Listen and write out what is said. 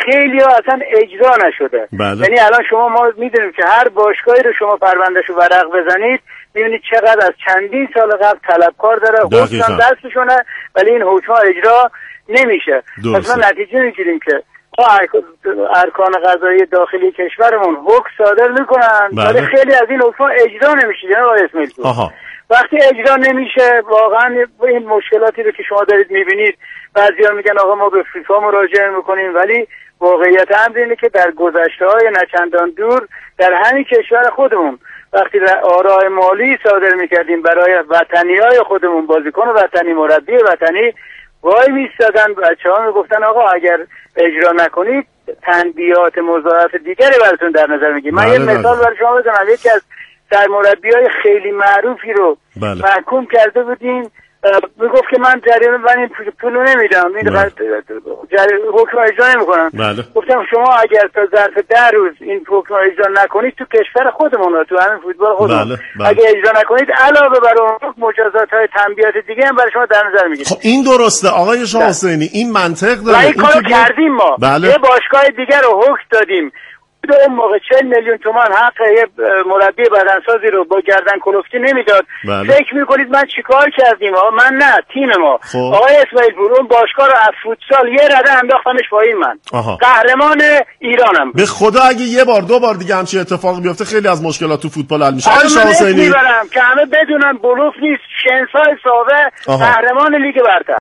خیلی ها اصلا اجرا نشده. یعنی الان ما میدونیم که هر باشگاهی رو شما پروندهشو ورق بزنید میبینید چقدر از چندین سال قبل طلبکار داره، حکم دستشونه ولی این حکم اجرا نمیشه. پس ما نتیجه میگیریم که ارکان قضایی داخلی کشورمون حکم صادر میکنن ولی خیلی از این حکم اجرا نمیشه. جناب آقای اسماعیل پور، وقتی اجرا نمیشه واقعا این مشکلاتی رو که شما دارید میبینید، بعضیا میگن آقا ما به فیفا مراجعه میکنیم، ولی واقعیت امر اینه که در گذشته‌های نچندان دور در همین کشور خودمون وقتی آراء مالی صادر میکردیم برای وطنیای خودمون، بازیکن وطنی، مربی وطنی، وای میستادن بچه‌ها میگفتن آقا اگر اجرا نکنید تنبیهات مضاعف دیگری براتون در نظر میگیریم. من یه مثال برای شما بزنم. یکی از سرمربیای خیلی معروفی رو محکوم کرده بودیم، میگفت که من جریمه من این پولو نمیدم، این حکم اجرا نمیکنم. گفتم شما اگر تا ظرف 10 روز این حکم اجرا نکنید تو کشور خودمون، تو همین فوتبال خودمون، اگر اجرا نکنید علاوه بر اون مجازات های تنبیهات دیگه هم برای شما در نظر میگیریم. خب این درسته آقای شاه حسینی، این منطق داره. این کارو کردیم ما. یه باشگاه دیگه رو حکم دادیم اون موقع 40 میلیون تومان حق یه مربی بدنسازی رو با گردن کلفتی نمیداد. فکر میکنید من چیکار کردیم؟ من نه، تیم ما. آقای اسماعیل پور اون باشگاه رو از فوتسال یه رده انداختنش پایین. من قهرمان ایرانم. به خدا اگه یه بار دو بار دیگه همچین اتفاقی بیفته خیلی از مشکلات تو فوتبال حل میشه. آقای شاه حسینی میبرم که همه بدونن بلوف نیست. شنسای ساوه قهرمان لیگ برتر.